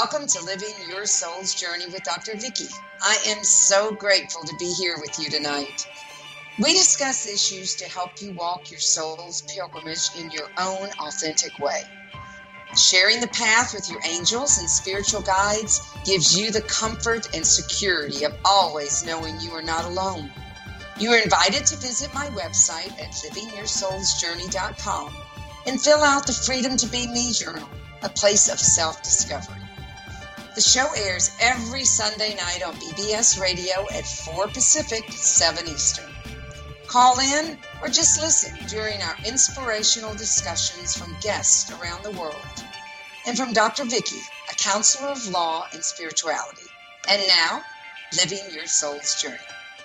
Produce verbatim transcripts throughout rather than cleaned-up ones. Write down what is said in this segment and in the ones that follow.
Welcome to Living Your Soul's Journey with Doctor Vicky. I am so grateful to be here with you tonight. We discuss issues to help you walk your soul's pilgrimage in your own authentic way. Sharing the path with your angels and spiritual guides gives you the comfort and security of always knowing you are not alone. You are invited to visit my website at living your souls journey dot com and fill out the Freedom to Be Me journal, a place of self-discovery. The show airs every Sunday night on B B S Radio at four Pacific, seven Eastern. Call in or just listen during our inspirational discussions from guests around the world. And from Doctor Vicky, a counselor of law and spirituality. And now, Living Your Soul's Journey.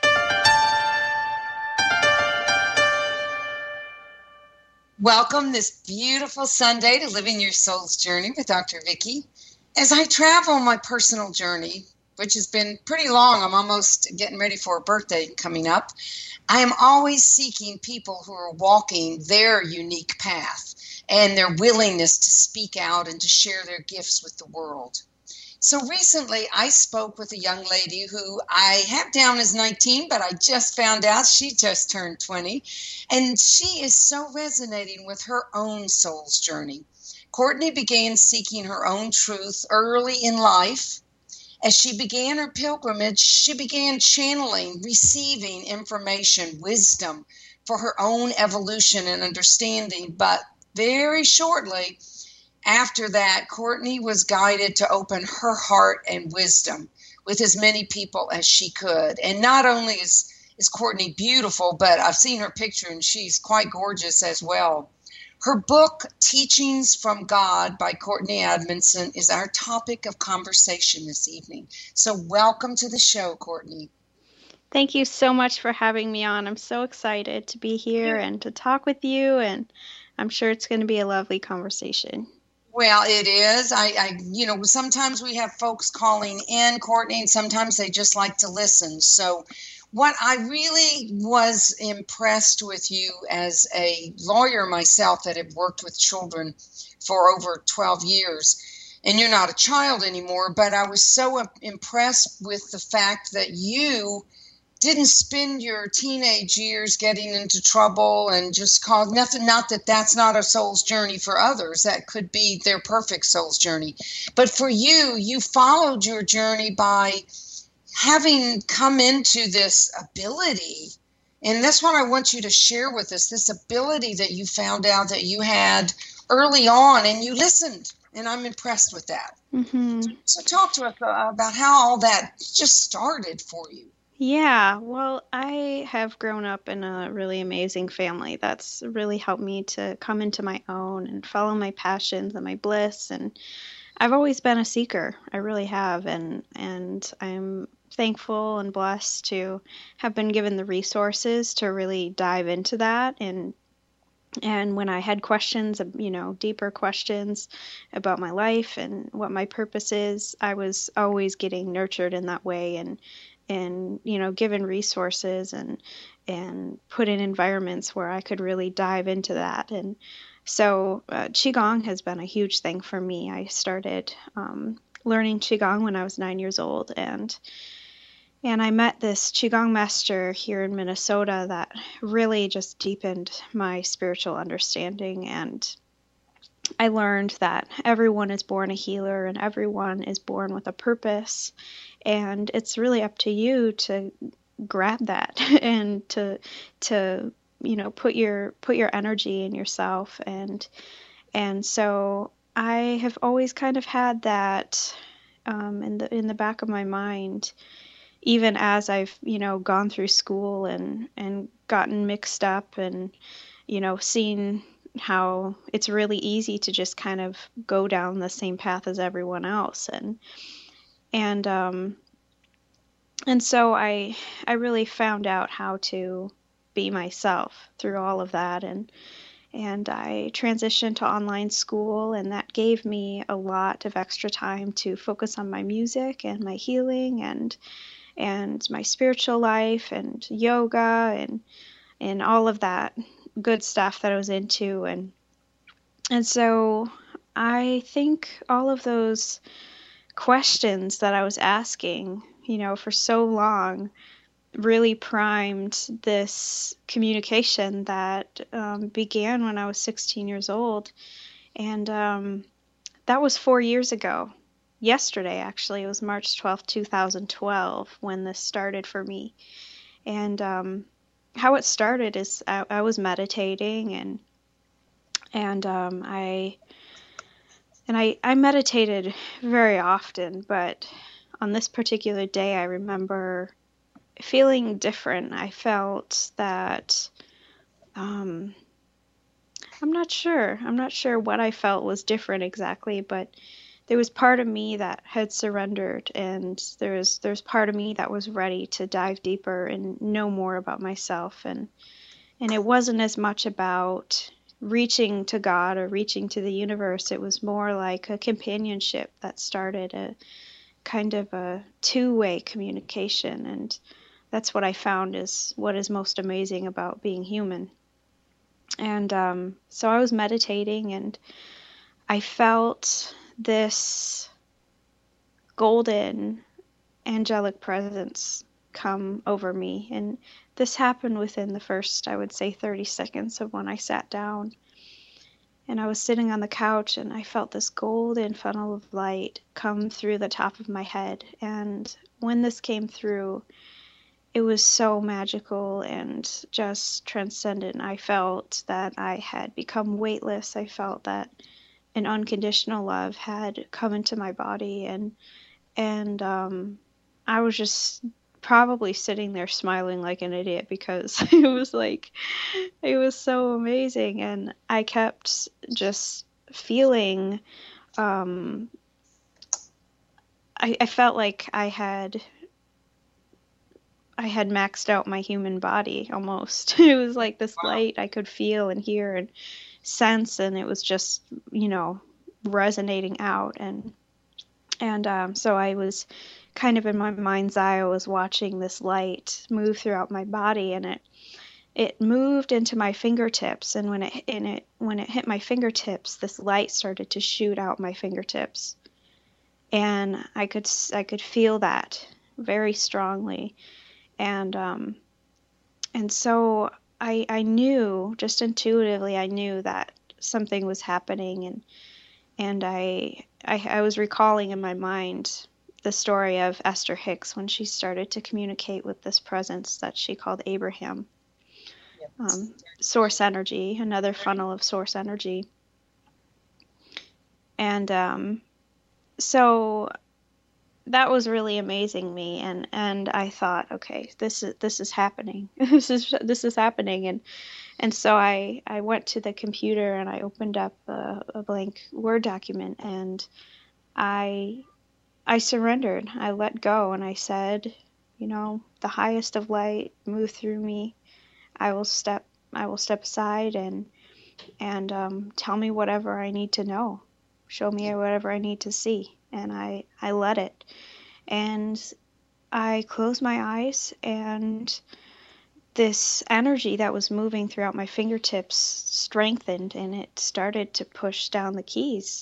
Welcome this beautiful Sunday to Living Your Soul's Journey with Doctor Vicky. As I travel my personal journey, which has been pretty long, I'm almost getting ready for a birthday coming up, I am always seeking people who are walking their unique path and their willingness to speak out and to share their gifts with the world. So recently I spoke with a young lady who I have down as nineteen, but I just found out she just turned twenty, and she is so resonating with her own soul's journey. Courtney began seeking her own truth early in life. As she began her pilgrimage, she began channeling, receiving information, wisdom for her own evolution and understanding. But very shortly after that, Courtney was guided to open her heart and wisdom with as many people as she could. And not only is, is Courtney beautiful, but I've seen her picture and she's quite gorgeous as well. Her book, Teachings from God by Courtney Edmondson, is our topic of conversation this evening. So welcome to the show, Courtney. Thank you so much for having me on. I'm so excited to be here and to talk with you, and I'm sure it's going to be a lovely conversation. Well, it is. I, I, you know, sometimes we have folks calling in, Courtney, and sometimes they just like to listen. So what I really was impressed with you as a lawyer myself that had worked with children for over twelve years, and you're not a child anymore, but I was so impressed with the fact that you didn't spend your teenage years getting into trouble and just cause nothing. Not that that's not a soul's journey for others. That could be their perfect soul's journey. But for you, you followed your journey by having come into this ability. And that's what I want you to share with us, this ability that you found out that you had early on, and you listened. And I'm impressed with that. Mm-hmm. So talk to us about how all that just started for you. Yeah, well, I have grown up in a really amazing family that's really helped me to come into my own and follow my passions and my bliss. And I've always been a seeker. I really have. And, and I'm thankful and blessed to have been given the resources to really dive into that. And And when I had questions, you know, deeper questions about my life and what my purpose is, I was always getting nurtured in that way and, and, you know, given resources and, and put in environments where I could really dive into that. And so uh, Qigong has been a huge thing for me. I started um, learning Qigong when I was nine years old, and And I met this Qigong master here in Minnesota that really just deepened my spiritual understanding. And I learned that everyone is born a healer and everyone is born with a purpose. And it's really up to you to grab that and to, to, you know, put your, put your energy in yourself. And, and so I have always kind of had that um, in the, in the back of my mind, even as I've, you know, gone through school and, and gotten mixed up and, you know, seen how it's really easy to just kind of go down the same path as everyone else. And, and, um, and so I, I really found out how to be myself through all of that. And, and I transitioned to online school, and that gave me a lot of extra time to focus on my music and my healing and, and my spiritual life and yoga and and all of that good stuff that I was into. And and so I think all of those questions that I was asking, you know, for so long really primed this communication that um, began when I was sixteen years old. And um, that was four years ago. Yesterday, actually, it was March twelfth, two thousand twelve, when this started for me. And um, how it started is I, I was meditating, and and um, I and I, I meditated very often, but on this particular day, I remember feeling different. I felt that um, I'm not sure. I'm not sure what I felt was different exactly, but there was part of me that had surrendered, and there was there's part of me that was ready to dive deeper and know more about myself. And and it wasn't as much about reaching to God or reaching to the universe. It was more like a companionship that started, a kind of a two-way communication. And that's what I found is what is most amazing about being human. And um, so I was meditating, and I felt this golden angelic presence come over me. And this happened within the first, I would say, thirty seconds of when I sat down. And I was sitting on the couch, and I felt this golden funnel of light come through the top of my head. And when this came through, it was so magical and just transcendent. I felt that I had become weightless. I felt that an unconditional love had come into my body, and and um, I was just probably sitting there smiling like an idiot, because it was like, it was so amazing. And I kept just feeling, um, I, I felt like I had, I had maxed out my human body almost. It was like this Wow. light I could feel and hear and sense, and it was just, you know, resonating out. And And um, so I was kind of in my mind's eye, I was watching this light move throughout my body, and it it moved into my fingertips. And when it and it when it hit my fingertips, this light started to shoot out my fingertips, and I could I could feel that very strongly. And um, and so I I knew, just intuitively, I knew that something was happening. and And I, I, I was recalling in my mind the story of Esther Hicks when she started to communicate with this presence that she called Abraham. Um, source energy, another funnel of source energy. And um, so that was really amazing me. And, and I thought, okay, this is this is happening. this is this is happening. And And so I, I went to the computer, and I opened up a, a blank Word document, and I I surrendered. I let go, and I said, you know, the highest of light move through me. I will step I will step aside, and and um, tell me whatever I need to know. Show me whatever I need to see. And I, I let it. And I closed my eyes, and this energy that was moving throughout my fingertips strengthened, and it started to push down the keys.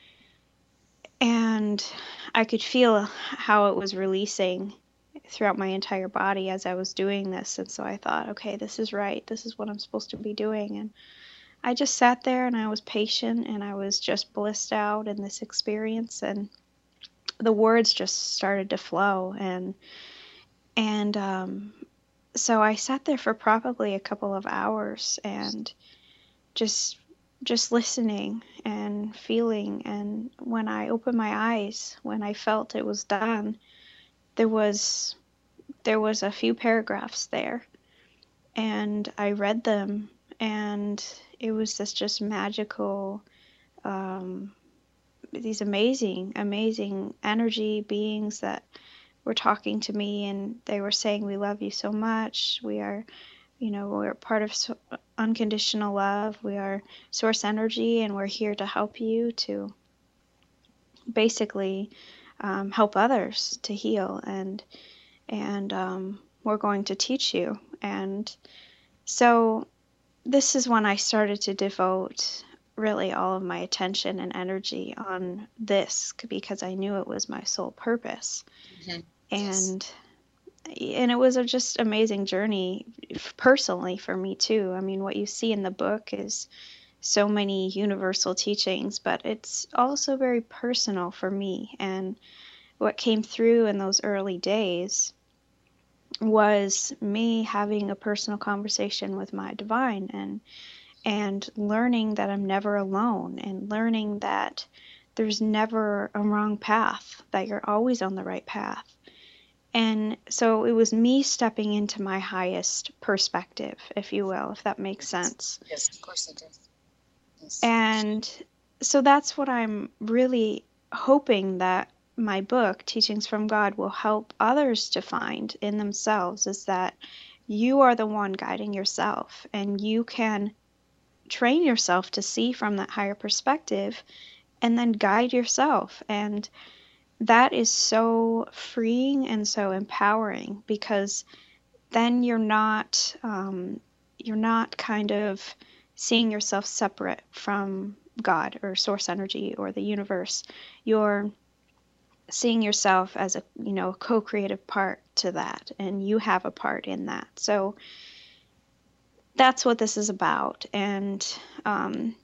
And I could feel how it was releasing throughout my entire body as I was doing this. And so I thought, okay, this is right. This is what I'm supposed to be doing. And I just sat there, and I was patient, and I was just blissed out in this experience. And the words just started to flow. And, and, um, so I sat there for probably a couple of hours, and just just listening and feeling. And when I opened my eyes, when I felt it was done, there was there was a few paragraphs there, and I read them, and it was this just magical, um, these amazing amazing energy beings that were talking to me, and they were saying, we love you so much, we are, you know, we're part of so- unconditional love, we are source energy, and we're here to help you to basically um, help others to heal, and and um, we're going to teach you. And so this is when I started to devote really all of my attention and energy on this because I knew it was my sole purpose. Mm-hmm. And and it was a just amazing journey personally for me too. I mean, what you see in the book is so many universal teachings, but it's also very personal for me. And what came through in those early days was me having a personal conversation with my divine, and and learning that I'm never alone, and learning that there's never a wrong path, that you're always on the right path. And so it was me stepping into my highest perspective, if you will, if that makes sense. Yes, of course it does. Yes. And so that's what I'm really hoping that my book, Teachings from God, will help others to find in themselves, is that you are the one guiding yourself, and you can train yourself to see from that higher perspective and then guide yourself. And that is so freeing and so empowering, because then you're not um, you're not kind of seeing yourself separate from God or source energy or the universe. You're seeing yourself as a, you know, co-creative part to that, and you have a part in that. So that's what this is about, and um,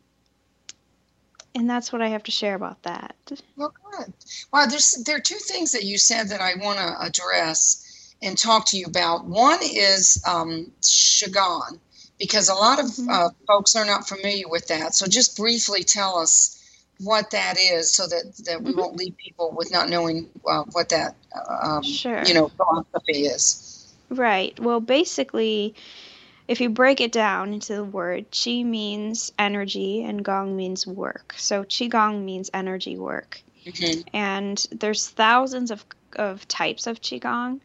and that's what I have to share about that. Well, good. Well, there's there are two things that you said that I want to address and talk to you about. One is um, Qigong, because a lot of Mm-hmm. uh, folks are not familiar with that. So just briefly tell us what that is, so that, that we Mm-hmm. won't leave people with not knowing uh, what that um, Sure. you know, philosophy is. Right. Well, basically, if you break it down into the word, Qi means energy and Gong means work. So Qigong means energy work. Mm-hmm. And there's thousands of, of types of Qigong.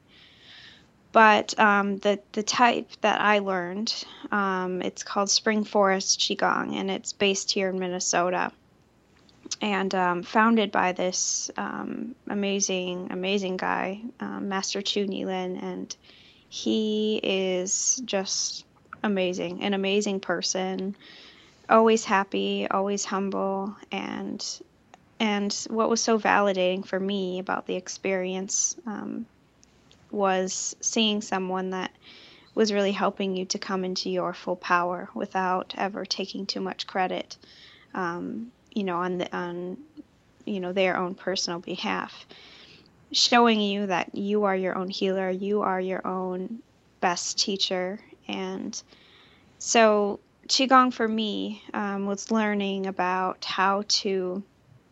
But um, the, the type that I learned, um, it's called Spring Forest Qigong, and it's based here in Minnesota. And um, founded by this um, amazing, amazing guy, um, Master Chu Nilin. And he is just amazing, an amazing person, always happy, always humble. And and what was so validating for me about the experience um, was seeing someone that was really helping you to come into your full power without ever taking too much credit, um, you know, on the on you know their own personal behalf, showing you that you are your own healer, you are your own best teacher. And so Qigong for me um, was learning about how to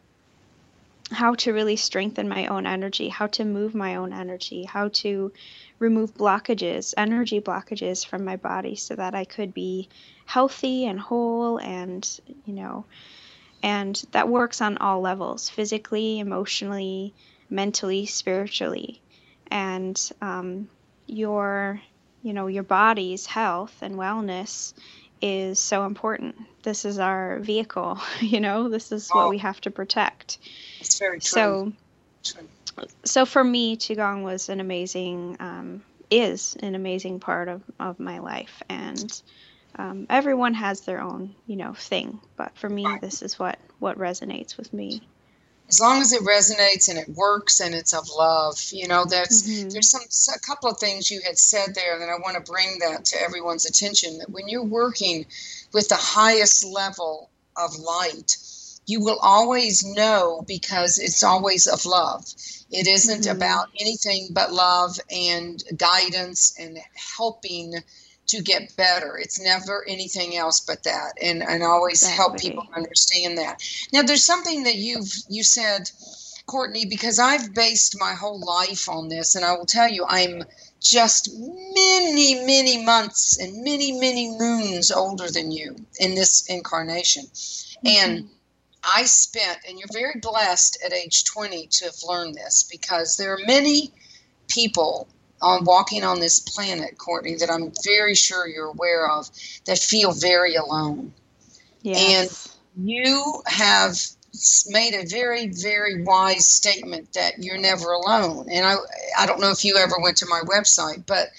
how to really strengthen my own energy, how to move my own energy, how to remove blockages, energy blockages from my body, so that I could be healthy and whole. And, you know, and that works on all levels, physically, emotionally, mentally, spiritually. And um, your, you know, your body's health and wellness is so important. This is our vehicle, you know, this is what we have to protect. It's very true. So, True. so for me, Qigong was an amazing, um, is an amazing part of, of my life. And um, everyone has their own, you know, thing. But for me, Right. this is what, what resonates with me. As long as it resonates and it works and it's of love, you know, that's Mm-hmm. there's some a couple of things you had said there that I want to bring that to everyone's attention, that when you're working with the highest level of light, you will always know, because it's always of love. It isn't Mm-hmm. about anything but love and guidance and helping to get better. It's never anything else but that, and and always help Exactly. people understand that. Now, there's something that you've you said, Courtney, because I've based my whole life on this, and I will tell you, I'm just many, many months and many, many moons older than you in this incarnation. Mm-hmm. And I spent, and you're very blessed at age twenty to have learned this, because there are many people on walking on this planet, Courtney, that I'm very sure you're aware of, that feel very alone. Yes. And you have made a very, very wise statement that you're never alone. And I, I don't know if you ever went to my website, but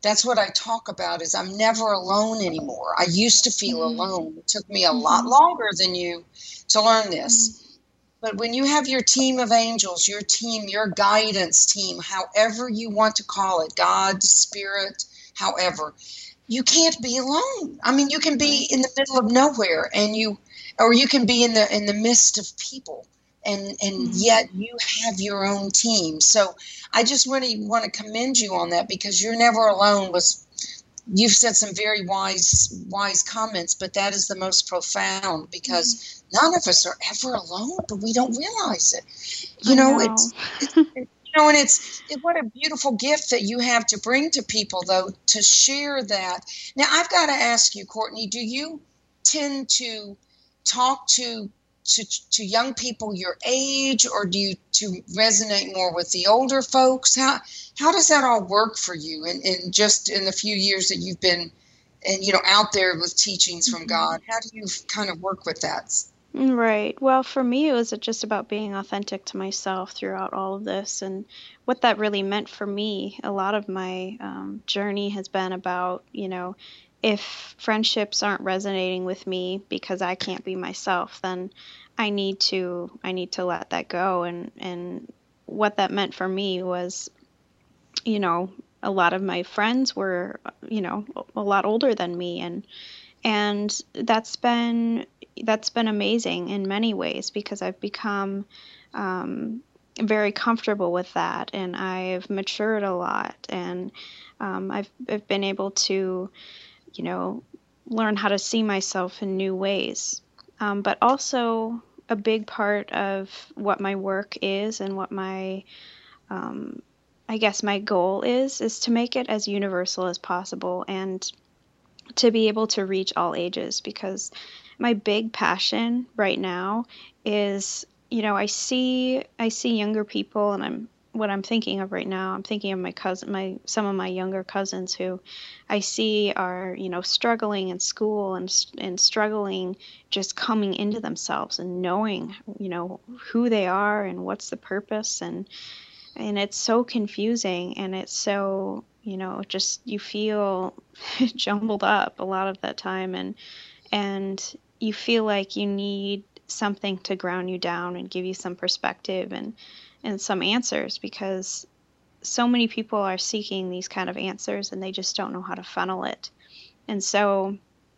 That's what I talk about is I'm never alone anymore. I used to feel Mhm. alone. It took me a lot Mhm. longer than you to learn Mhm. this. But when you have your team of angels, your team, your guidance team, however you want to call it, God, spirit, however, you can't be alone. I mean, you can be Right. in the middle of nowhere and you or you can be in the in the midst of people and and Mhm. yet you have your own team. So I just really want to commend you on that because you're never alone was you've said some very wise wise comments, but that is the most profound Mhm. because none of us are ever alone, but we don't realize it. You I know, know. it's, it's you know, and it's it, what a beautiful gift that you have to bring to people, though, to share that. Now, I've got to ask you, Courtney, do you tend to talk to to to young people your age, or do you to resonate more with the older folks? How how does that all work for you? And in, in just in the few years that you've been and you know out there with teachings from Mhm. God, how do you kind of work with that? Right. Well, for me, it was just about being authentic to myself throughout all of this. And what that really meant for me, a lot of my um, journey has been about, you know, if friendships aren't resonating with me because I can't be myself, then I need to, I need to let that go. And, and what that meant for me was, you know, a lot of my friends were, you know, a lot older than me. And and that's been that's been amazing in many ways because I've become um, very comfortable with that, and I've matured a lot, and um, I've I've been able to, you know, learn how to see myself in new ways. Um, but also a big part of what my work is and what my um, I guess my goal is is to make it as universal as possible and to be able to reach all ages because my big passion right now is, you know, I see I see younger people and I'm what I'm thinking of right now, I'm thinking of my cousin my some of my younger cousins who I see are, you know, struggling in school and and struggling just coming into themselves and knowing, you know, who they are and what's the purpose and and it's so confusing and it's so, you know, just you feel jumbled up a lot of that time and and you feel like you need something to ground you down and give you some perspective and and some answers because so many people are seeking these kind of answers and they just don't know how to funnel it. And so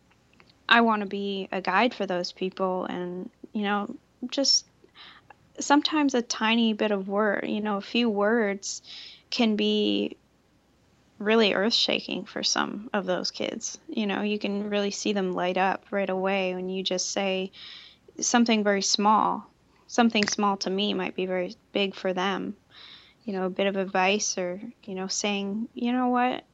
I want to be a guide for those people and, you know, just sometimes a tiny bit of word, you know, a few words can be really earth shaking for some of those kids. You know, you can really see them light up right away when you just say something very small. Something small to me might be very big for them. You know, a bit of advice or, you know, saying, you know what,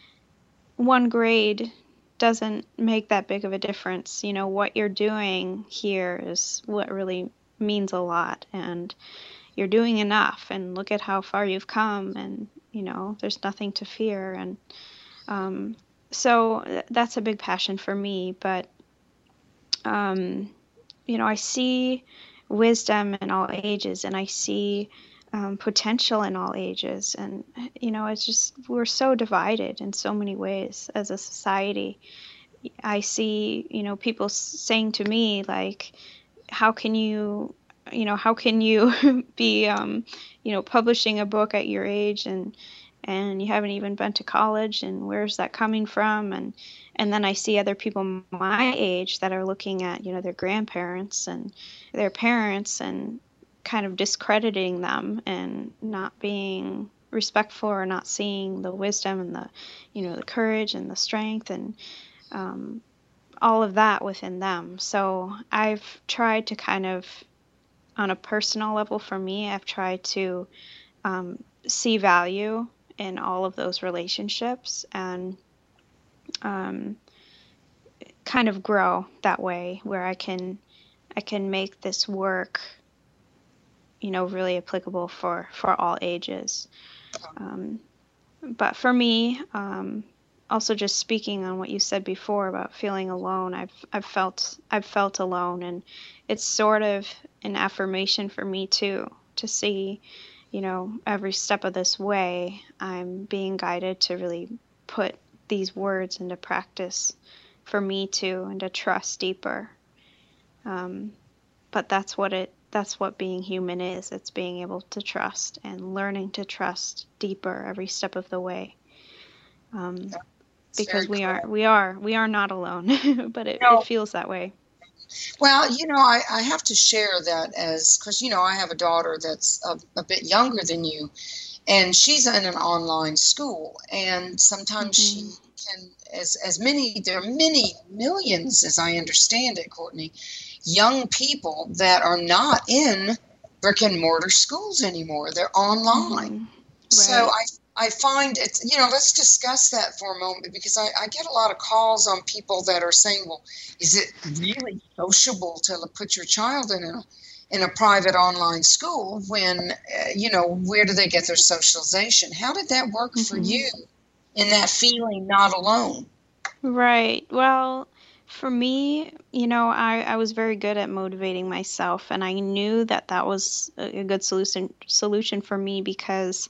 one grade doesn't make that big of a difference. You know, what you're doing here is what really means a lot. And you're doing enough. And look at how far you've come. And, you know, there's nothing to fear. And, Um, so th- that's a big passion for me, but um, you know, I see wisdom in all ages, and I see um, potential in all ages, and you know, it's just we're so divided in so many ways as a society. I see, you know, people s- saying to me like, "How can you?" You know, how can you be, um, you know, publishing a book at your age and and you haven't even been to college and where's that coming from and and then I see other people my age that are looking at, you know, their grandparents and their parents and kind of discrediting them and not being respectful or not seeing the wisdom and the, you know, the courage and the strength and um, all of that within them. So I've tried to kind of, on a personal level for me, I've tried to um, see value in all of those relationships and um, kind of grow that way where I can I can make this work, you know, really applicable for for all ages. Um, but for me, um, also just speaking on what you said before about feeling alone, I've I've felt I've felt alone, and it's sort of an affirmation for me too to see, you know, every step of this way, I'm being guided to really put these words into practice for me too, and to trust deeper. Um, but that's what it, that's what being human is. It's being able to trust and learning to trust deeper every step of the way. Um, Yeah, because we cool. are, we are, we are not alone, but it, no. it feels that way. Well, you know, I, I have to share that as, because, you know, I have a daughter that's a, a bit younger than you, and she's in an online school, and sometimes mm-hmm. she can, as, as many, there are many millions, as I understand it, Courtney, young people that are not in brick and mortar schools anymore. They're online. Mm-hmm. Right. So I I find it's, you know, let's discuss that for a moment, because I, I get a lot of calls on people that are saying, well, is it really sociable to put your child in a in a private online school when, uh, you know, where do they get their socialization? How did that work mm-hmm. for you in that feeling not alone? Right. Well, for me, you know, I, I was very good at motivating myself, and I knew that that was a good solution solution for me, because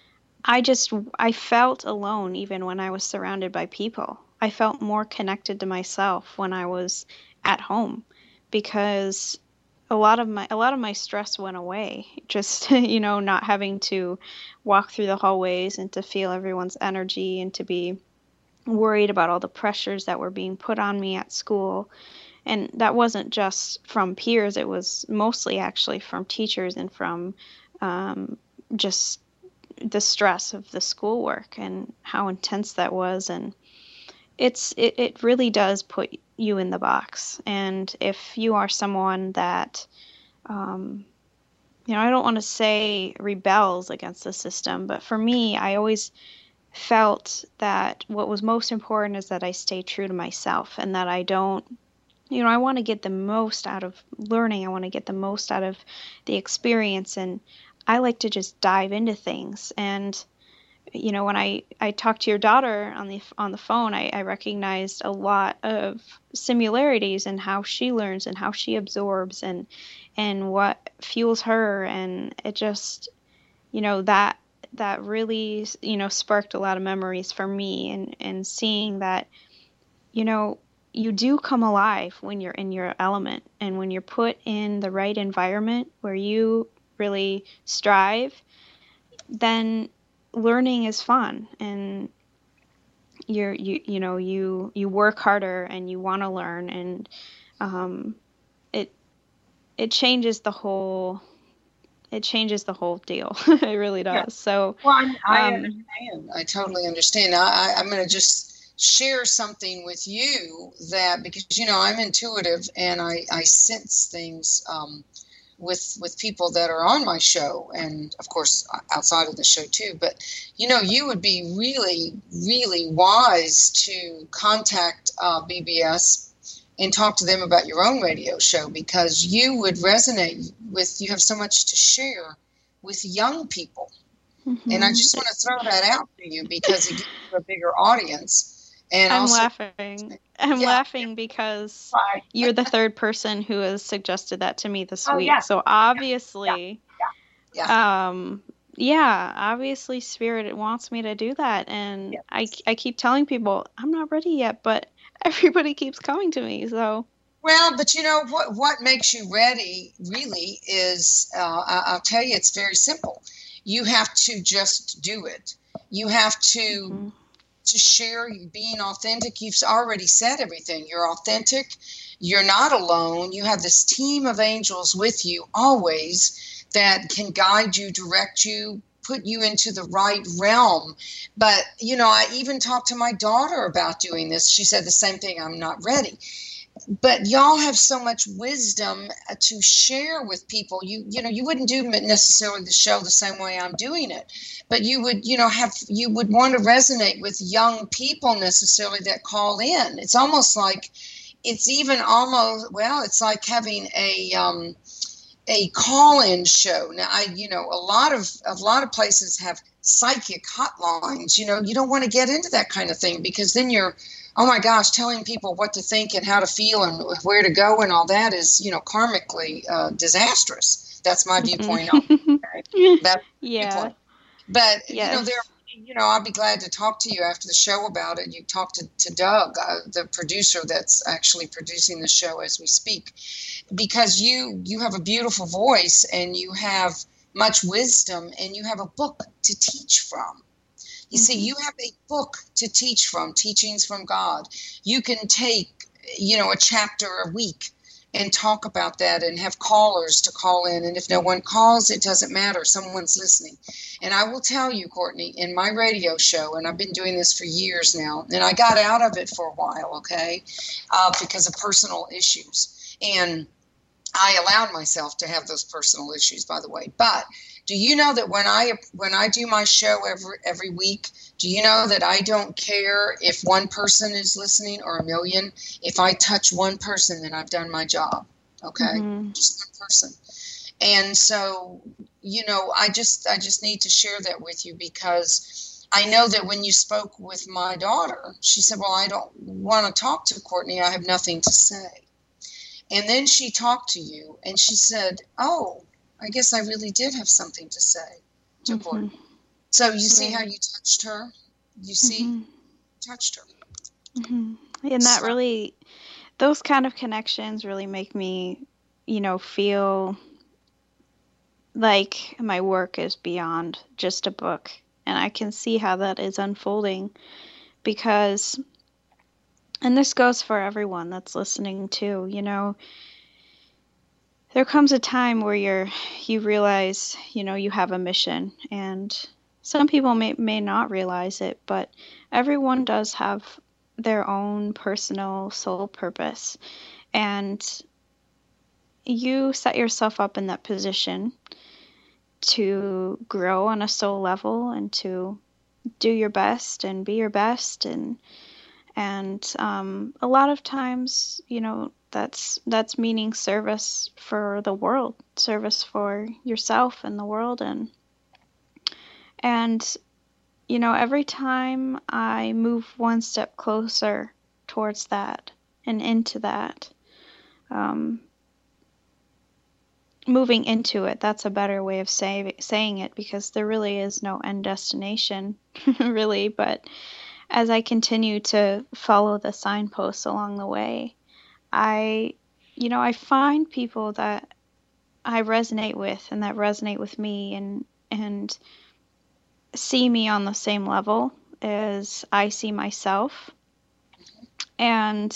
I just, I felt alone even when I was surrounded by people. I felt more connected to myself when I was at home, because a lot of my, a lot of my stress went away. Just, you know, not having to walk through the hallways and to feel everyone's energy and to be worried about all the pressures that were being put on me at school. And that wasn't just from peers. It was mostly actually from teachers and from um, just the stress of the schoolwork and how intense that was. And it's it, it really does put you in the box. And if you are someone that, um, you know, I don't want to say rebels against the system, but for me, I always felt that what was most important is that I stay true to myself, and that I don't, you know, I want to get the most out of learning. I want to get the most out of the experience, and I like to just dive into things. And, you know, when I, I talked to your daughter on the on the phone, I, I recognized a lot of similarities in how she learns and how she absorbs and and what fuels her. And it just, you know, that that really, you know, sparked a lot of memories for me, and, and seeing that, you know, you do come alive when you're in your element, and when you're put in the right environment where you really strive, then learning is fun, and you're, you, you know, you, you work harder and you want to learn, and um, it, it changes the whole It changes the whole deal. It really does. Yeah. So, well, I, I um, understand. I totally understand. I, I'm going to just share something with you that, because, you know, I'm intuitive, and I, I sense things um, with with people that are on my show, and of course outside of the show too. But, you know, you would be really, really wise to contact uh, B B S and talk to them about your own radio show, because you would resonate with, you have so much to share with young people. Mm-hmm. And I just want to throw that out to you, because it gives you a bigger audience. And I'm also, laughing. I'm yeah. laughing because Bye. You're the third person who has suggested that to me this oh, week. Yeah. So obviously, yeah. Yeah. um, yeah, obviously Spirit wants me to do that. And yes. I, I keep telling people I'm not ready yet, but everybody keeps coming to me. So, well, but you know what? What makes you ready, really, is uh, I'll tell you, it's very simple. You have to just do it. You have to mm-hmm. to share being authentic. You've already said everything. You're authentic. You're not alone. You have this team of angels with you always that can guide you, direct you, put you into the right realm. But, you know, I even talked to my daughter about doing this. She said the same thing. I'm not ready. But y'all have so much wisdom to share with people. You, you know, you wouldn't do necessarily the show the same way I'm doing it, but you would, you know, have, you would want to resonate with young people necessarily that call in. It's almost like, it's even almost, well, it's like having a, um, a call-in show. Now, I, you know, a lot of a lot of places have psychic hotlines. You know, you don't want to get into that kind of thing, because then you're, oh my gosh, telling people what to think and how to feel and where to go and all that is, you know, karmically uh, disastrous. That's my viewpoint. Okay? That's yeah. viewpoint. But yes. you know, there are you know, I'll be glad to talk to you after the show about it. You talk to, to Doug, uh, the producer that's actually producing the show as we speak, because you you have a beautiful voice and you have much wisdom and you have a book to teach from. You see, Mm-hmm. you have a book to teach from, teachings from God. You can take, you know, a chapter a week and talk about that and have callers to call in. And if no one calls, it doesn't matter. Someone's listening. And I will tell you, Courtney, in my radio show, and I've been doing this for years now, and I got out of it for a while, okay, uh, because of personal issues. And I allowed myself to have those personal issues, by the way. But do you know that when I when I do my show every every week, do you know that I don't care if one person is listening or a million? If I touch one person, then I've done my job. Okay, Mm-hmm. just one person. And so, you know, I just I just need to share that with you because I know that when you spoke with my daughter, she said, "Well, I don't want to talk to Courtney. I have nothing to say." And then she talked to you and she said, "Oh, I guess I really did have something to say to Mm-hmm. Courtney." So you see how Right. you touched her? You see? Mm-hmm. Touched her. Mm-hmm. And that So, really, those kind of connections really make me, you know, feel like my work is beyond just a book. And I can see how that is unfolding because, and this goes for everyone that's listening too, you know, there comes a time where you're, you realize, you know, you have a mission, and some people may, may not realize it, but everyone does have their own personal soul purpose. And you set yourself up in that position to grow on a soul level and to do your best and be your best, and and um, a lot of times, you know, that's that's meaning service for the world, service for yourself and the world. And and you know, every time I move one step closer towards that and into that, um, moving into it, that's a better way of say, saying it, because there really is no end destination really. But as I continue to follow the signposts along the way, I, you know, I find people that I resonate with and that resonate with me, and and see me on the same level as I see myself. And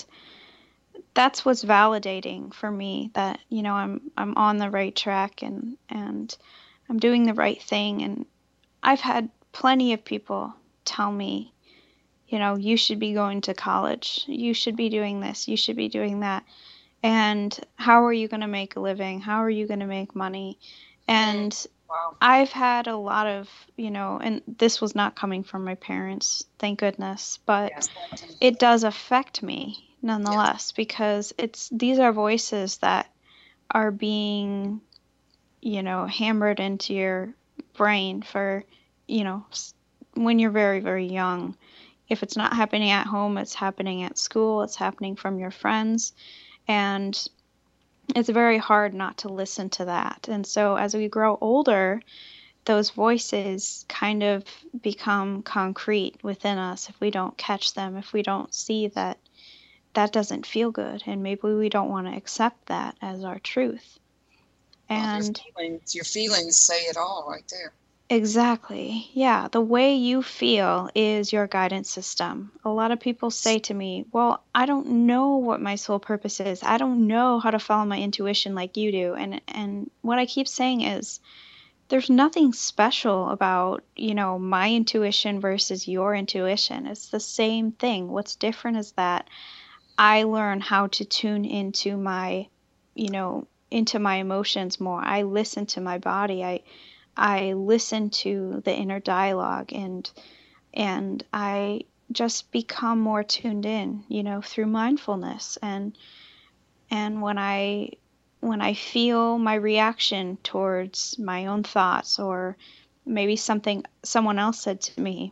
that's what's validating for me, that, you know, I'm I'm on the right track, and and I'm doing the right thing. And I've had plenty of people tell me, you know, you should be going to college. You should be doing this. You should be doing that. And how are you going to make a living? How are you going to make money? mm, And wow. I've had a lot of, you know, and this was not coming from my parents, thank goodness, but Yes. it does affect me Yes. nonetheless, because it's, these are voices that are being, you know, hammered into your brain for, you know, when you're very, very young. If it's not happening at home, it's happening at school, it's happening from your friends. And it's very hard not to listen to that. And so as we grow older, those voices kind of become concrete within us if we don't catch them, if we don't see that that doesn't feel good, and maybe we don't want to accept that as our truth. Well, your And feelings, your feelings say it all right there. exactly. Yeah. The way you feel is your guidance system. A lot of people say to me, well, I don't know what my soul purpose is. I don't know how to follow my intuition like you do. And, and what I keep saying is, there's nothing special about, you know, my intuition versus your intuition. It's the same thing. What's different is that I learn how to tune into my, you know, into my emotions more. I listen to my body. I I listen to the inner dialogue, and and I just become more tuned in, you know, through mindfulness. And and when I when I feel my reaction towards my own thoughts, or maybe something someone else said to me,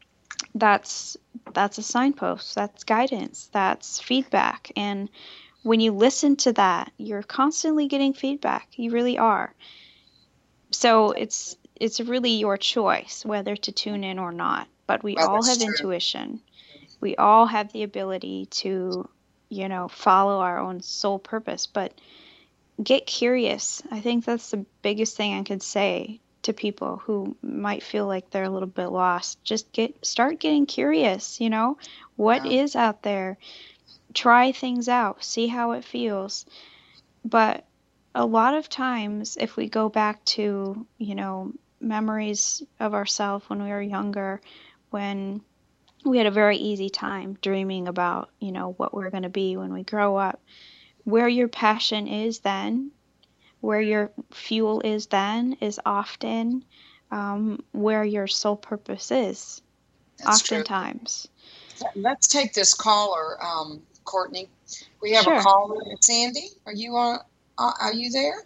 that's that's a signpost, that's guidance, that's feedback. And when you listen to that, you're constantly getting feedback. You really are. So it's it's really your choice whether to tune in or not. But we Well, all that's have true. intuition. We all have the ability to, you know, follow our own soul purpose. But get curious. I think that's the biggest thing I could say to people who might feel like they're a little bit lost. Just get start getting curious, you know, what Yeah. is out there? Try things out, see how it feels. But a lot of times if we go back to, you know, memories of ourselves when we were younger, when we had a very easy time dreaming about, you know, what we're going to be when we grow up, where your passion is then, where your fuel is then, is often um, where your soul purpose is, That's true. oftentimes. Let's take this caller, um, Courtney. We have a Sure. caller. Sandy, are you on? Uh, are you there?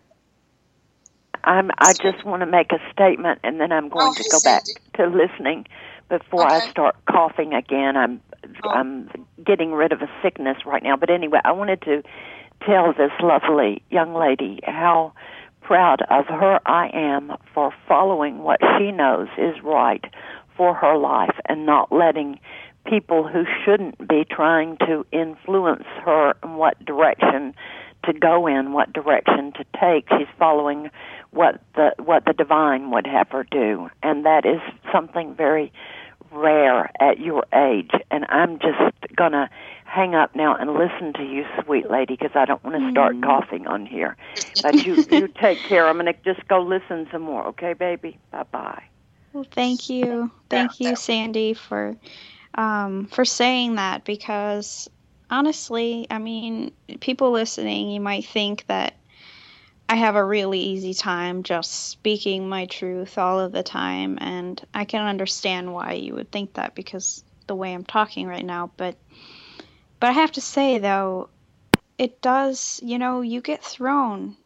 I'm, I just want to make a statement, and then I'm going Oh, to hey, go back Sandy. to listening before Okay. I start coughing again. I'm Oh. I'm getting rid of a sickness right now. But anyway, I wanted to tell this lovely young lady how proud of her I am for following what she knows is right for her life and not letting people who shouldn't be trying to influence her in what direction to go in, what direction to take. She's following what the what the divine would have her do, and that is something very rare at your age. And I'm just gonna hang up now and listen to you, sweet lady, because I don't want to start Mm. coughing on here. But you you take care. I'm gonna just go listen some more, okay, baby? Bye bye. Well, thank you. Thank you, Sandy, for um, for saying that, because honestly, I mean, people listening, you might think that I have a really easy time just speaking my truth all of the time, and I can understand why you would think that because the way I'm talking right now. But but I have to say though, it does, you know, you get thrown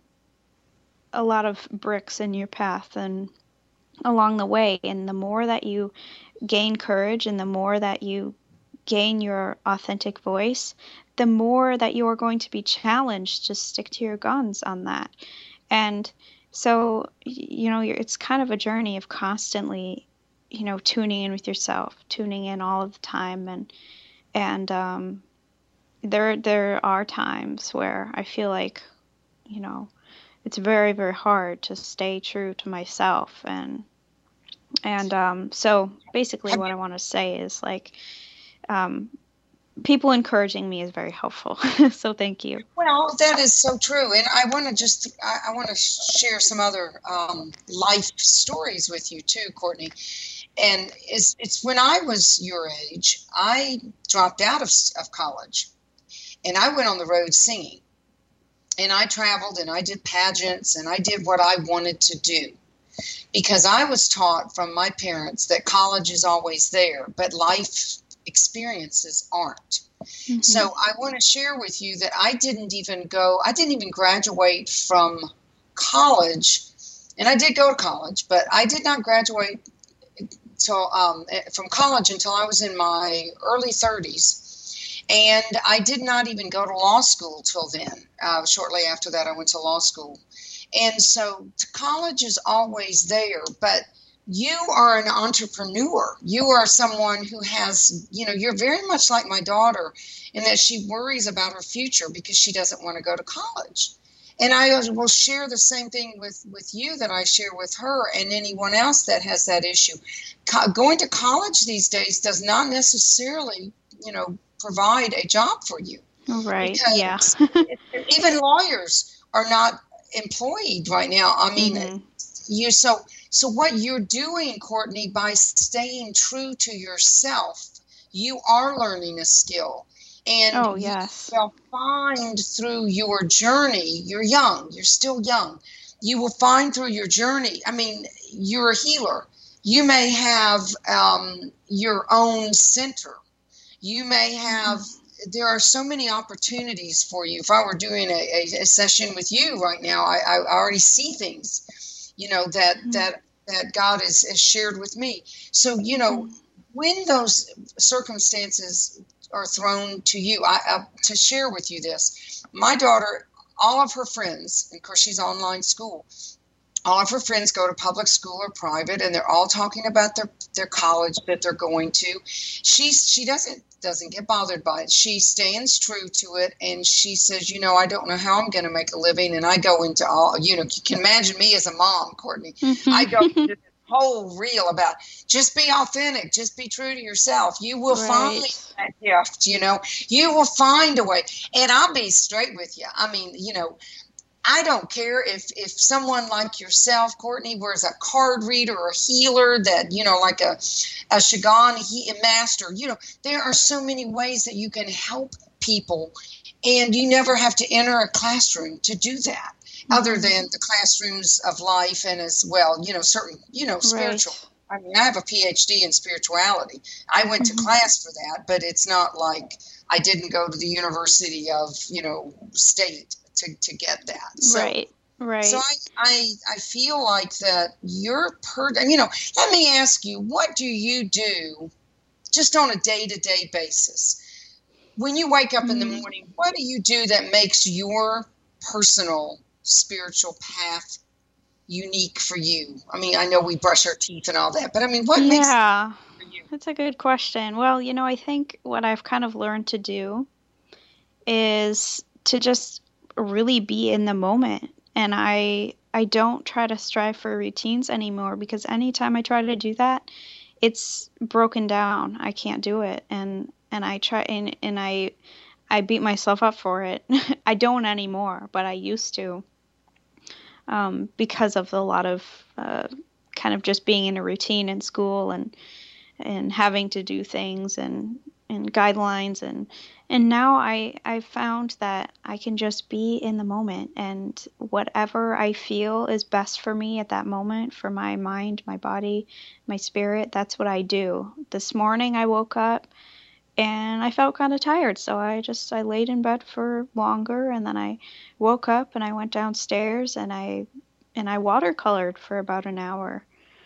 a lot of bricks in your path and along the way, and the more that you gain courage and the more that you gain your authentic voice, the more that you are going to be challenged to stick to your guns on that. And so, you know, it's kind of a journey of constantly, you know, tuning in with yourself, tuning in all of the time. And, and, um, there, there are times where I feel like, you know, it's very, very hard to stay true to myself. And, and, um, so basically what I want to say is like, um, people encouraging me is very helpful. So thank you. Well, that is so true. And I want to just, I, I want to share some other um, life stories with you too, Courtney. And it's, it's when I was your age, I dropped out of, of college and I went on the road singing. And I traveled and I did pageants and I did what I wanted to do. Because I was taught from my parents that college is always there, but life experiences aren't. Mm-hmm. So I want to share with you that I didn't even go, I didn't even graduate from college. And I did go to college, but I did not graduate till, um, from college until I was in my early thirties. And I did not even go to law school till then. Uh, shortly after that, I went to law school. And so college is always there, but you are an entrepreneur. You are someone who has, you know, you're very much like my daughter in that she worries about her future because she doesn't want to go to college. And I will share the same thing with, with you that I share with her and anyone else that has that issue. Co- going to college these days does not necessarily, you know, provide a job for you. Right. Because yeah. even lawyers are not employed right now. I mean, mm-hmm. you so so what you're doing, Courtney, by staying true to yourself, you are learning a skill. And oh, yes. you will find through your journey, you're young, you're still young. You will find through your journey, I mean, you're a healer. You may have um, your own center. You may have, mm-hmm. there are so many opportunities for you. If I were doing a, a, a session with you right now, I, I already see things, you know, that, mm-hmm. that, that God has, has shared with me. So, you know, mm-hmm. when those circumstances are thrown to you, I, I to share with you this, my daughter, all of her friends, of course she's online school, all of her friends go to public school or private, and they're all talking about their, their college that they're going to. She's, she doesn't doesn't get bothered by it. She stands true to it, and she says, you know, I don't know how I'm going to make a living, and I go into all, you know, you can imagine me as a mom, Courtney. I go into this whole reel about just be authentic, just be true to yourself. You will Right. find that gift, you know, you will find a way. And I'll be straight with you. I mean, you know, I don't care if, if someone like yourself, Courtney, wears a card reader or a healer that, you know, like a, a Shigan he, master, you know, there are so many ways that you can help people, and you never have to enter a classroom to do that, mm-hmm. other than the classrooms of life and as well, you know, certain, you know, spiritual. Right. I mean, I have a P H D in spirituality. I went mm-hmm. to class for that, but it's not like I didn't go to the University of, you know, state to, to get that. So, right, right. So I, I, I feel like that you're per, you know, let me ask you, what do you do just on a day-to-day basis? When you wake up mm. in the morning, what do you do that makes your personal spiritual path unique for you? I mean, I know we brush our teeth and all that, but I mean, what yeah, makes it for you? That's a good question. Well, you know, I think what I've kind of learned to do is to just really be in the moment. And I I don't try to strive for routines anymore, because anytime I try to do that, it's broken down. I can't do it. And and I try and, and I I beat myself up for it. I don't anymore, but I used to. Um, because of a lot of uh, kind of just being in a routine in school and and having to do things and, and guidelines and and now I I found that I can just be in the moment, and whatever I feel is best for me at that moment, for my mind, my body, my spirit, that's what I do. This morning I woke up and I felt kind of tired, so I just I laid in bed for longer, and then I woke up and I went downstairs and I and I watercolored for about an hour.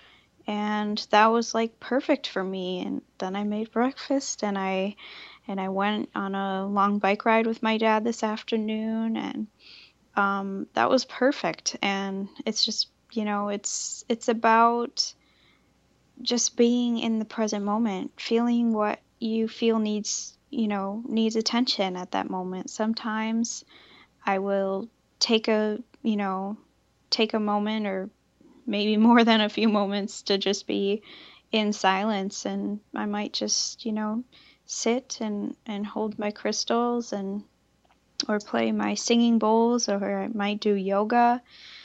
And that was like perfect for me. And then I made breakfast and I and I went on a long bike ride with my dad this afternoon, and um, that was perfect. And it's just, you know, it's it's about just being in the present moment, feeling what you feel needs, you know, needs attention at that moment. Sometimes I will take a, you know, take a moment or maybe more than a few moments to just be in silence, and I might just, you know, sit and, and hold my crystals and or play my singing bowls, or I might do yoga.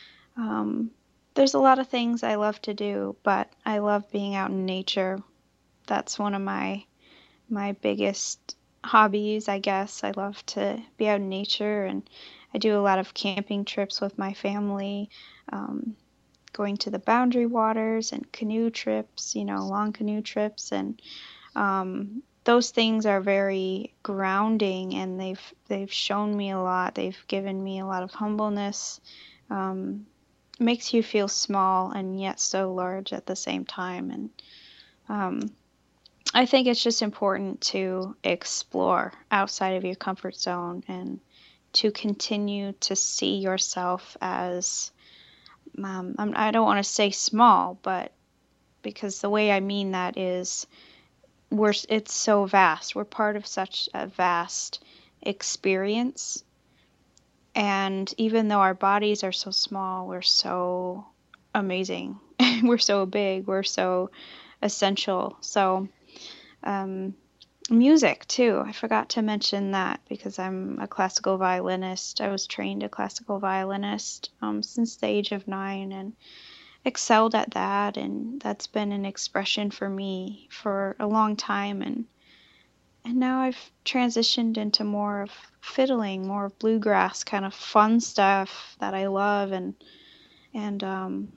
Um, there's a lot of things I love to do, but I love being out in nature. That's one of my my biggest hobbies, I guess. I love to be out in nature, and I do a lot of camping trips with my family, um, going to the Boundary Waters and canoe trips, you know, long canoe trips, and um, those things are very grounding, and they've they've shown me a lot. They've given me a lot of humbleness. Um, makes you feel small and yet so large at the same time, and um, I think it's just important to explore outside of your comfort zone and to continue to see yourself as, um, I don't want to say small, but because the way I mean that is we're, it's so vast. We're part of such a vast experience. And even though our bodies are so small, we're so amazing. We're so big. We're so essential. So, um, music too. I forgot to mention that because I'm a classical violinist. I was trained a classical violinist um, since the age of nine and excelled at that. And that's been an expression for me for a long time. And and now I've transitioned into more of fiddling, more of bluegrass, kind of fun stuff that I love. And and um,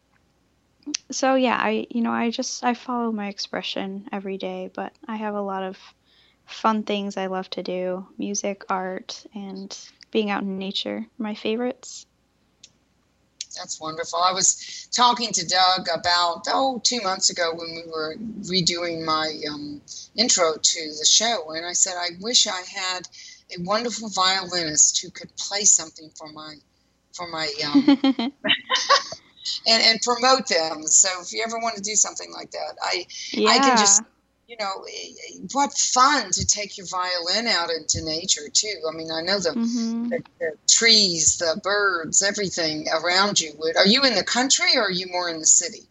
so yeah, I you know I just I follow my expression every day, but I have a lot of fun things I love to do: music, art, and being out in nature. My favorites. That's wonderful. I was talking to Doug about, oh, two months ago when we were redoing my um, intro to the show. And I said, I wish I had a wonderful violinist who could play something for my, for my, um, and, and promote them. So if you ever want to do something like that, I Yeah. I can just, you know, what fun to take your violin out into nature too. I mean, I know the, Mm-hmm. the, the trees, the birds, everything around you would. Are you in the country or are you more in the city?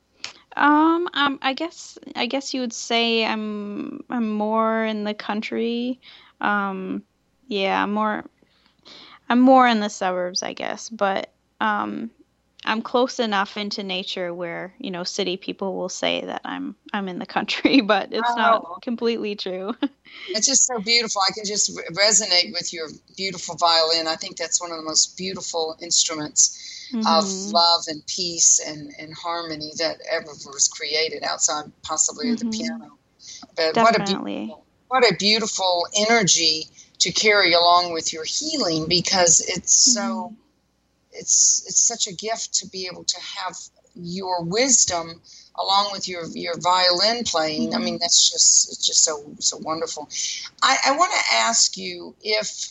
Um, um, I guess I guess you would say I'm I'm more in the country. Um, yeah, I'm more I'm more in the suburbs, I guess, but um, I'm close enough into nature where, you know, city people will say that I'm I'm in the country, but it's not Oh, completely true. it's just so beautiful. I can just re- resonate with your beautiful violin. I think that's one of the most beautiful instruments of Mm-hmm. love and peace and, and harmony that ever was created outside possibly of the Mm-hmm. piano. But what a Definitely. beautiful, what a beautiful energy to carry along with your healing, because it's so Mm-hmm. it's it's such a gift to be able to have your wisdom along with your your violin playing. I mean, Mm-hmm. that's just it's just so so wonderful. I, I want to ask you, if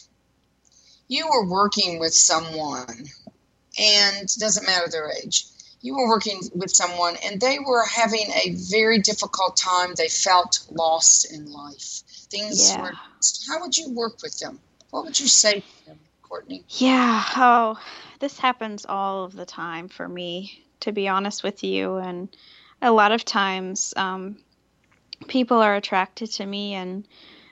you were working with someone, and doesn't matter their age, you were working with someone and they were having a very difficult time. They felt lost in life. Things Yeah. were, how would you work with them? What would you say to them, Courtney? Yeah. Oh, this happens all of the time for me, to be honest with you. And a lot of times, um, people are attracted to me, and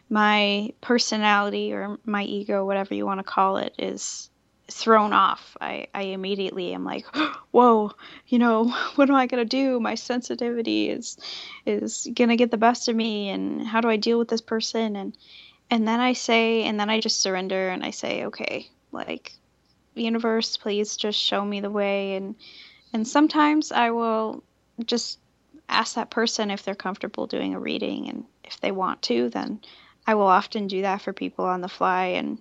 my personality or my ego, whatever you want to call it, is thrown off. I, I immediately am like, whoa, you know, what am I gonna do? My sensitivity is is gonna get the best of me, and how do I deal with this person? And and then I say, and then I just surrender and I say, okay, like, universe, please just show me the way. And and sometimes I will just ask that person if they're comfortable doing a reading, and if they want to, then I will often do that for people on the fly. And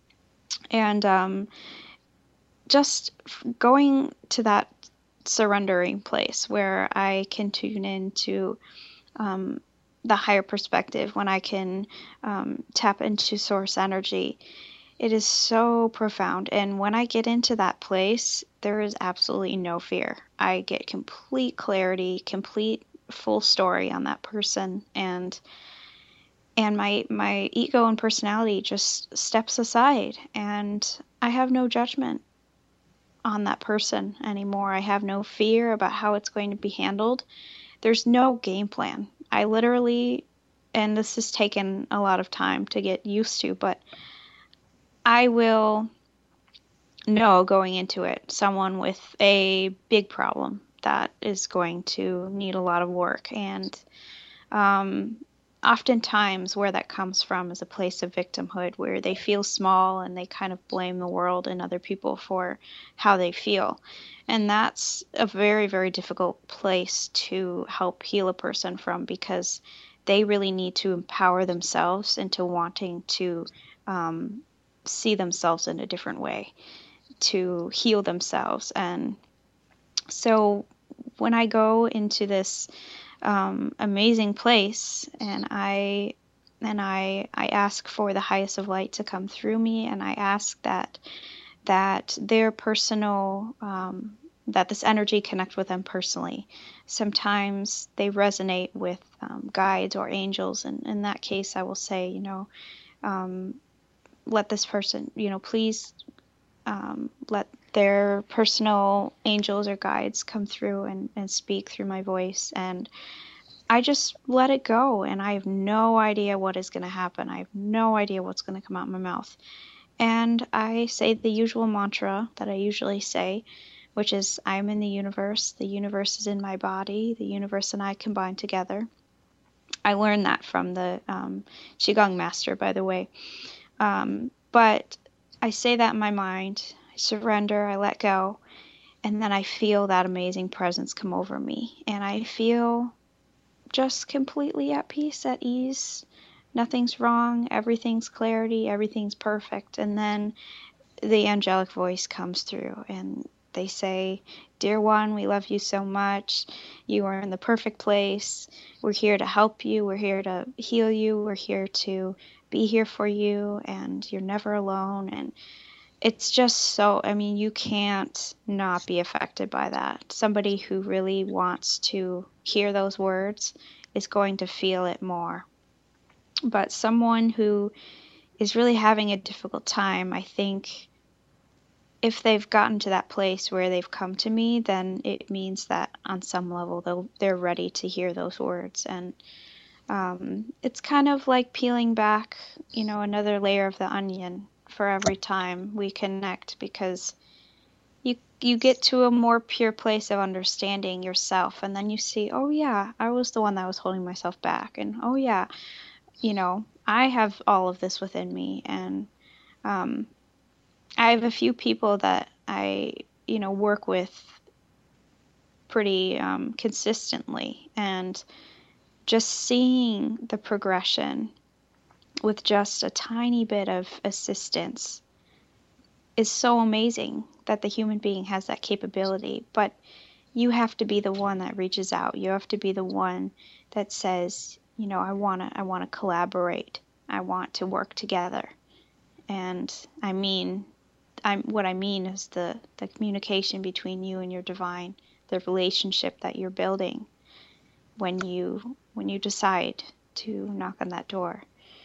and um, just going to that surrendering place where I can tune into um, the higher perspective, when I can um, tap into source energy. It is so profound. And when I get into that place, there is absolutely no fear. I get complete clarity, complete full story on that person, and and my my ego and personality just steps aside, and I have no judgment on that person anymore. I have no fear about how it's going to be handled. There's no game plan. I literally, and this has taken a lot of time to get used to, but I will know going into it someone with a big problem that is going to need a lot of work. And um, oftentimes, where that comes from is a place of victimhood, where they feel small and they kind of blame the world and other people for how they feel. And that's a very, very difficult place to help heal a person from, because they really need to empower themselves into wanting to um, see themselves in a different way, to heal themselves. And so when I go into this um, amazing place, and I and I I ask for the highest of light to come through me, and I ask that that their personal um, that this energy connect with them personally. Sometimes they resonate with um, guides or angels, and in that case, I will say, you know, um, let this person, you know, please um, let their personal angels or guides come through and, and speak through my voice. And I just let it go, and I have no idea what is going to happen. I have no idea what's going to come out of my mouth. And I say the usual mantra that I usually say, which is, I'm in the universe, the universe is in my body, the universe and I combine together. I learned that from the um, Qigong master, by the way. Um, but I say that in my mind, I surrender, I let go, and then I feel that amazing presence come over me. And I feel just completely at peace, at ease. Nothing's wrong, everything's clarity, everything's perfect. And then the angelic voice comes through, and they say, Dear one, we love you so much. You are in the perfect place. We're here to help you. We're here to heal you. We're here to be here for you, and you're never alone. And it's just so, I mean, you can't not be affected by that. Somebody who really wants to hear those words is going to feel it more. But someone who is really having a difficult time, I think if they've gotten to that place where they've come to me, then it means that on some level they'll, they're ready to hear those words. And um, it's kind of like peeling back, you know, another layer of the onion for every time we connect, because you you get to a more pure place of understanding yourself, and then you see, oh yeah, I was the one that was holding myself back, and oh yeah, you know, I have all of this within me. And um, I have a few people that I, you know, work with pretty um, consistently, and just seeing the progression with just a tiny bit of assistance is so amazing that the human being has that capability. But you have to be the one that reaches out. You have to be the one that says, you know, I want to I want to collaborate. I want to work together. And I mean, I'm what I mean is the the communication between you and your divine, the relationship that you're building when you when you decide to knock on that door.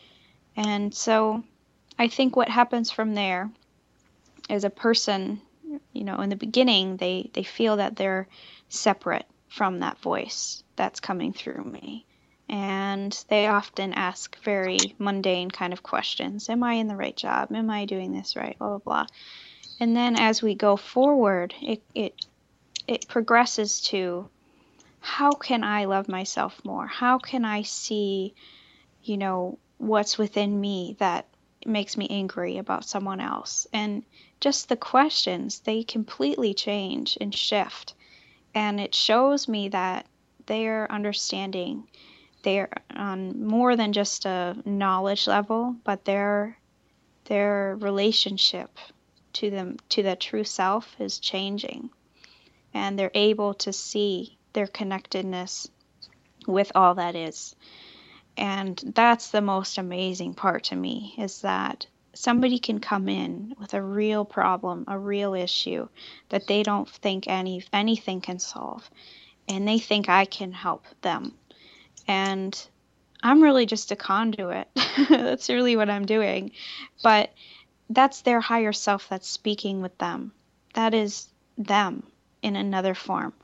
And so I think what happens from there is a person, you know, in the beginning, they, they feel that they're separate from that voice that's coming through me. And they often ask very mundane kind of questions. Am I in the right job? Am I doing this right? Blah, blah, blah. And then as we go forward, it, it, it progresses to, how can I love myself more? How can I see, you know, what's within me that makes me angry about someone else? And just the questions, they completely change and shift. And it shows me that they're understanding, they're on more than just a knowledge level, but their their relationship to them, to the true self, is changing. And they're able to see their connectedness with all that is. And that's the most amazing part to me, is that somebody can come in with a real problem, a real issue that they don't think any anything can solve, and they think I can help them. And I'm really just a conduit. That's really what I'm doing. But that's their higher self that's speaking with them. That is them in another form.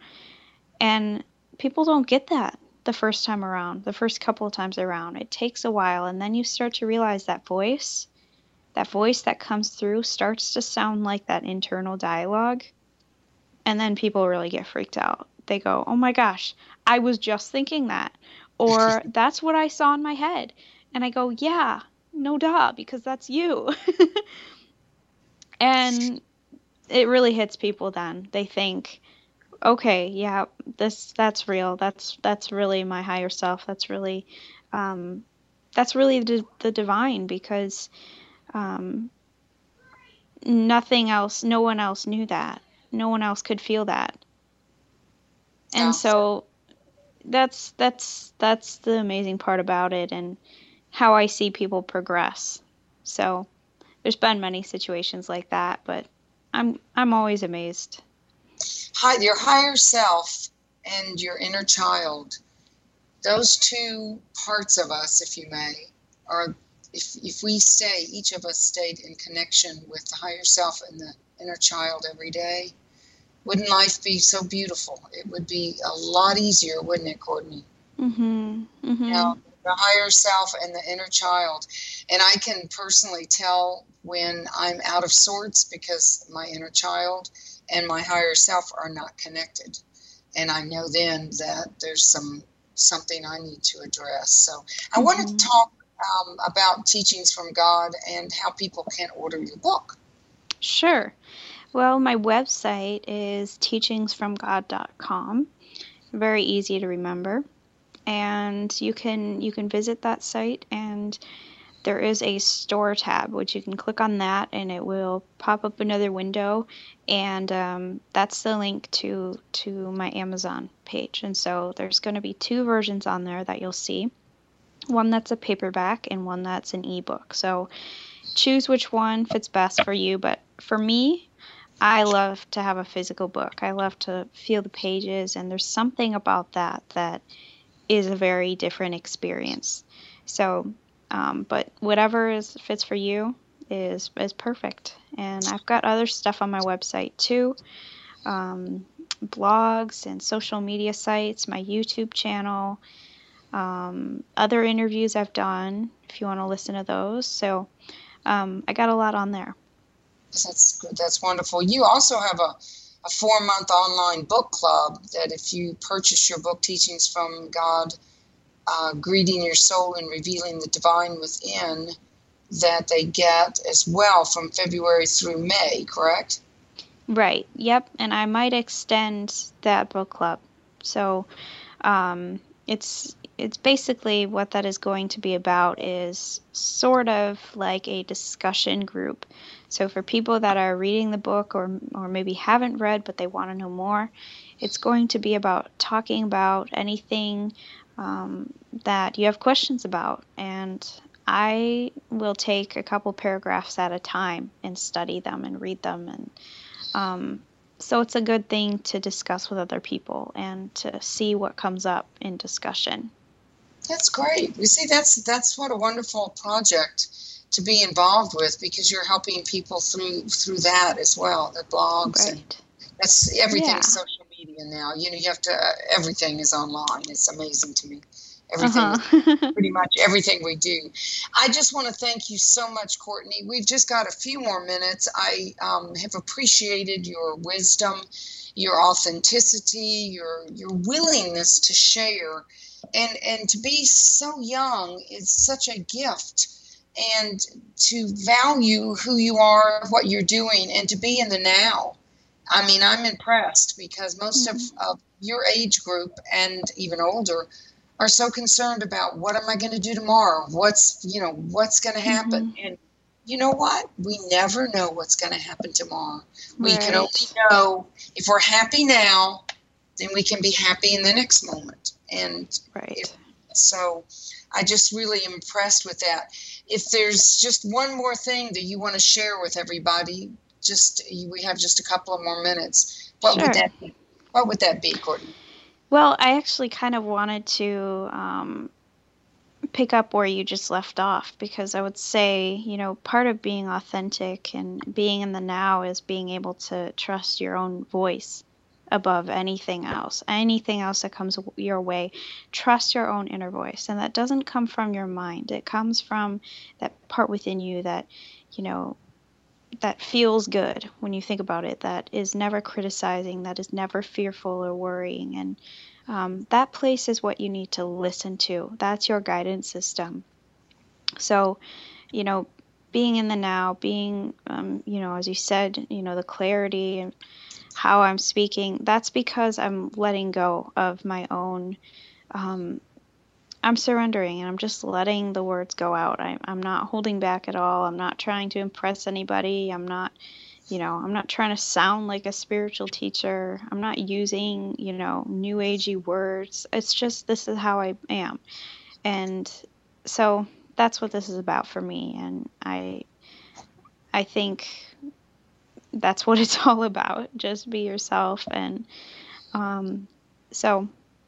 And people don't get that the first time around, the first couple of times around. It takes a while, and then you start to realize that voice, that voice that comes through starts to sound like that internal dialogue. And then people really get freaked out. They go, oh my gosh, I was just thinking that. Or that's what I saw in my head. And I go, yeah, no duh, because that's you. And it really hits people then. They think, okay, yeah, this that's real. That's that's really my higher self. That's really, um, that's really the, the divine, because um, nothing else, no one else knew that. No one else could feel that. And so that's that's that's the amazing part about it, and how I see people progress. So there's been many situations like that, but I'm I'm always amazed. Hi, your higher self and your inner child, those two parts of us, if you may, are, if if we stay, each of us stayed in connection with the higher self and the inner child every day, wouldn't life be so beautiful? It would be a lot easier, wouldn't it, Courtney? Mm-hmm. Mm-hmm. You know, the higher self and the inner child. And I can personally tell when I'm out of sorts because my inner child and my higher self are not connected. And I know then that there's some something I need to address. So I mm-hmm. wanted to talk um, about Teachings from God and how people can order your book. Sure. Well, my website is teachings from god dot com. Very easy to remember. And you can you can visit that site, and there is a store tab, which you can click on that, and it will pop up another window, and um, that's the link to to my Amazon page. And so there's going to be two versions on there that you'll see, one that's a paperback and one that's an ebook. So choose which one fits best for you. But for me, I love to have a physical book. I love to feel the pages, and there's something about that that is a very different experience. So, um, but whatever is fits for you is is perfect. And I've got other stuff on my website too, um, blogs and social media sites, my YouTube channel, um, other interviews I've done. If you want to listen to those, so um, I got a lot on there. That's good. That's wonderful. You also have a, a four-month online book club that if you purchase your book, Teachings from God, uh, Greeting Your Soul and Revealing the Divine Within, that they get as well from February through May, correct? Right. Yep. And I might extend that book club. So um, it's it's basically what that is going to be about is sort of like a discussion group. So for people that are reading the book or or maybe haven't read but they want to know more, it's going to be about talking about anything um, that you have questions about. And I will take a couple paragraphs at a time and study them and read them. And um, so it's a good thing to discuss with other people and to see what comes up in discussion. That's great. You see, that's that's what a wonderful project to be involved with, because you're helping people through through that as well, the blogs. Right. And that's everything's Yeah. social media now. You know, you have to. Uh, everything is online. It's amazing to me. Everything, Uh-huh. pretty much everything we do. I just want to thank you so much, Courtney. We've just got a few more minutes. I um, have appreciated your wisdom, your authenticity, your your willingness to share. And and to be so young is such a gift, and to value who you are, what you're doing, and to be in the now. I mean, I'm impressed because most Mhm. of, of your age group and even older are so concerned about what am I going to do tomorrow? What's, you know, what's going to happen? Mhm. And you know what? We never know what's going to happen tomorrow. We can only Right. know if we're happy now, then we can be happy in the next moment. And Right. if, so I just really am impressed with that. If there's just one more thing that you want to share with everybody, just we have just a couple of more minutes. What would Sure. that be? What would that be, Courtney? Well, I actually kind of wanted to um, pick up where you just left off, because I would say, you know, part of being authentic and being in the now is being able to trust your own voice above anything else, anything else that comes your way. Trust your own inner voice. And that doesn't come from your mind. It comes from that part within you that, you know, that feels good when you think about it, that is never criticizing, that is never fearful or worrying. And um, that place is what you need to listen to. That's your guidance system. So, you know, being in the now, being, um, you know, as you said, you know, the clarity and how I'm speaking, that's because I'm letting go of my own, um, I'm surrendering and I'm just letting the words go out. I, I'm not holding back at all. I'm not trying to impress anybody. I'm not, you know, I'm not trying to sound like a spiritual teacher. I'm not using, you know, new agey words. It's just, this is how I am. And so that's what this is about for me. And I, I think that's what it's all about. Just be yourself. And, um, so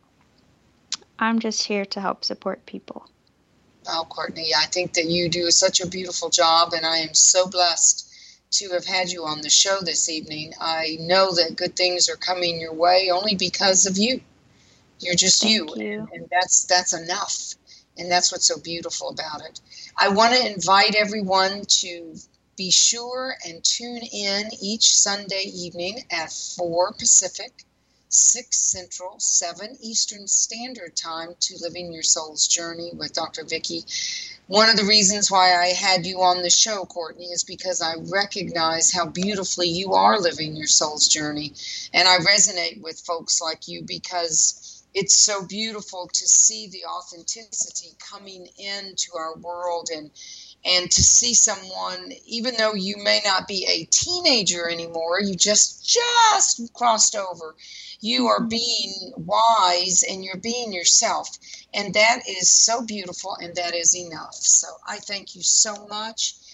I'm just here to help support people. Oh, Courtney, I think that you do such a beautiful job, and I am so blessed to have had you on the show this evening. I know that good things are coming your way only because of you. You're just Thank you, you. and, and that's that's enough, and that's what's so beautiful about it. I want to invite everyone to be sure and tune in each Sunday evening at four Pacific, six Central, seven Eastern Standard Time to Living Your Soul's Journey with Doctor Vicki. One of the reasons why I had you on the show, Courtney, is because I recognize how beautifully you are living your soul's journey. And I resonate with folks like you because it's so beautiful to see the authenticity coming into our world, and and to see someone, even though you may not be a teenager anymore, you just just crossed over, you are being wise and you're being yourself. And that is so beautiful, and that is enough. So I thank you so much.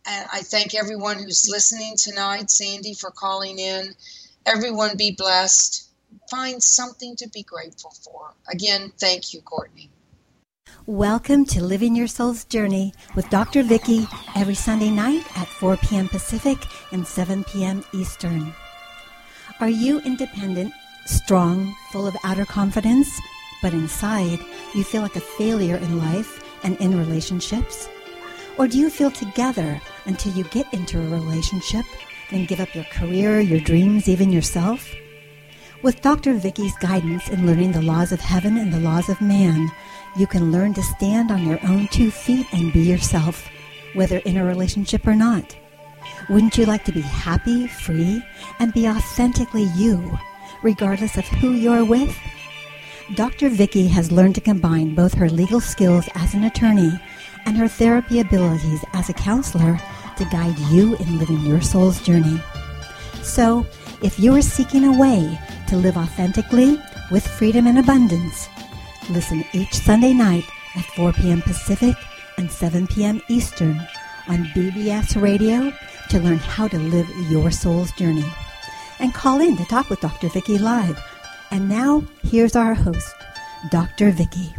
And I thank everyone who's listening tonight, Sandy, for calling in. Everyone be blessed. Find something to be grateful for. Again, thank you, Courtney. Welcome to Living Your Soul's Journey with Doctor Vicki every Sunday night at four p.m. Pacific and seven p.m. Eastern. Are you independent, strong, full of outer confidence, but inside you feel like a failure in life and in relationships? Or do you feel together until you get into a relationship and give up your career, your dreams, even yourself? With Doctor Vicki's guidance in learning the laws of heaven and the laws of man, you can learn to stand on your own two feet and be yourself, whether in a relationship or not. Wouldn't you like to be happy, free, and be authentically you, regardless of who you're with? Doctor Vicki has learned to combine both her legal skills as an attorney and her therapy abilities as a counselor to guide you in living your soul's journey. So, if you are seeking a way to live authentically with freedom and abundance, listen each Sunday night at four p.m. Pacific and seven p.m. Eastern on B B S Radio to learn how to live your soul's journey. And call in to talk with Doctor Vicki live. And now, here's our host, Doctor Vicki.